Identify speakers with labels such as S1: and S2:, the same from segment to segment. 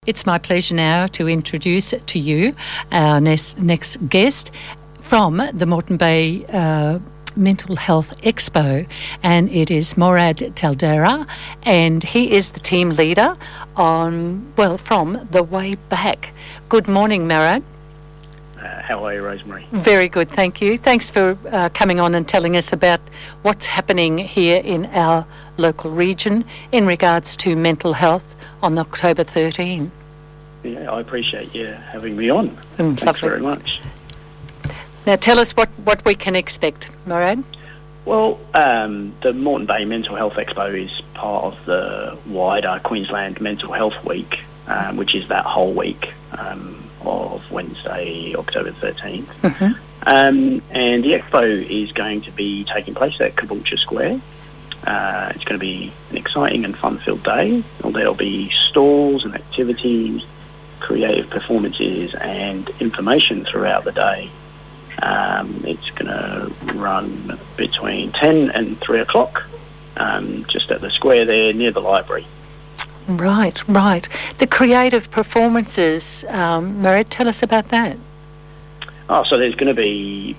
S1: It's my pleasure now to introduce to you our next guest from the Moreton Bay Mental Health Expo, and it is Morad Taldera, and he is the team leader from the way back. Good morning, Morad.
S2: How are you, Rosemary?
S1: Very good, thank you. Thanks for coming on and telling us about what's happening here in our local region in regards to mental health on October 13.
S2: Yeah, I appreciate you having me on. Thanks
S1: lovely.
S2: Very much.
S1: Now tell us what we can expect, Morad.
S2: Well, the Moreton Bay Mental Health Expo is part of the wider Queensland Mental Health Week, which is that whole week of Wednesday, October 13th.
S1: Mm-hmm.
S2: And the expo is going to be taking place at Caboolture Square. It's going to be an exciting and fun-filled day. There'll be stalls and activities, creative performances and information throughout the day. It's going to run between 10 and 3 o'clock, just at the square there near the library.
S1: Right. The creative performances, Morad, tell us about that.
S2: Oh, so there's going to be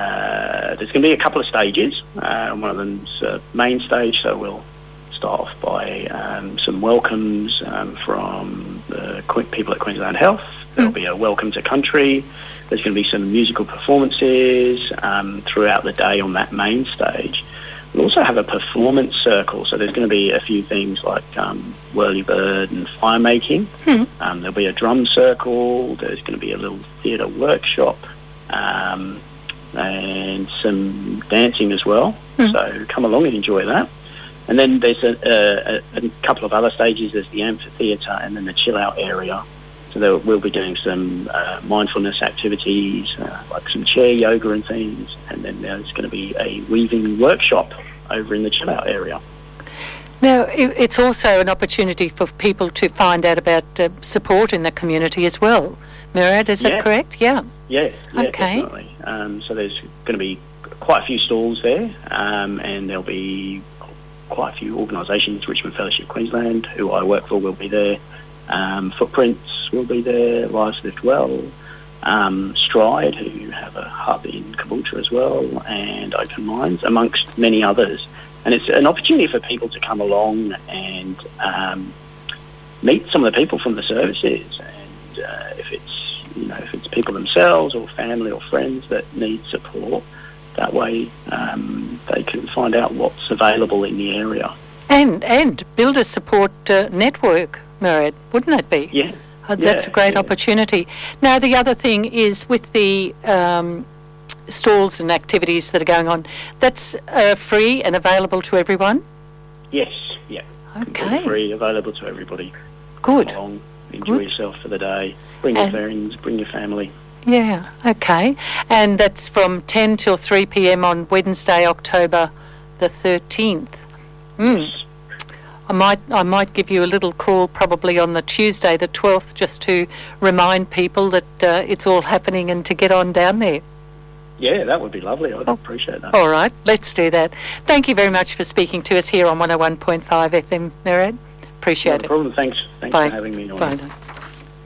S2: a couple of stages. One of them's a main stage, so we'll start off by some welcomes from the people at Queensland Health. There'll be a welcome to country. There's going to be some musical performances throughout the day on that main stage. We'll also have a performance circle, so there's going to be a few things like whirly-bird and fire making. There'll be a drum circle. There's going to be a little theatre workshop and some dancing as well. So come along and enjoy that. And then there's a couple of other stages. There's the amphitheatre and then the chill-out area. So we'll be doing some mindfulness activities, like some chair yoga and things. And then there's going to be a weaving workshop over in the chill-out area.
S1: Now, it's also an opportunity for people to find out about support in the community as well. Morad, is that correct? Yeah.
S2: Yeah,
S1: okay.
S2: Definitely. So there's going to be quite a few stalls there, and there'll be quite a few organisations. Richmond Fellowship Queensland, who I work for, will be there. Footprints will be there, Lives Lived Well, Stride, who have a hub in Caboolture as well, and Open Minds, amongst many others. And it's an opportunity for people to come along and meet some of the people from the services. And if it's people themselves or family or friends that need support, that way they can find out what's available in the area.
S1: And build a support network, Morad, wouldn't it be?
S2: Yeah.
S1: That's a great opportunity. Now, the other thing is with the stalls and activities that are going on, that's free and available to everyone?
S2: Yes, yeah.
S1: Okay.
S2: Free, available to everybody.
S1: Good.
S2: Come along, enjoy yourself for the day. Bring your friends, bring your family.
S1: Yeah, okay. And that's from 10 till 3 p.m. on Wednesday, October the 13th.
S2: Yes.
S1: I might give you a little call probably on the Tuesday, the 12th, just to remind people that it's all happening and to get on down there.
S2: Yeah, that would be lovely. I'd appreciate that.
S1: All right, let's do that. Thank you very much for speaking to us here on 101.5 FM, Morad. Appreciate it.
S2: No problem. Thanks
S1: Bye.
S2: for having me on.
S1: Bye.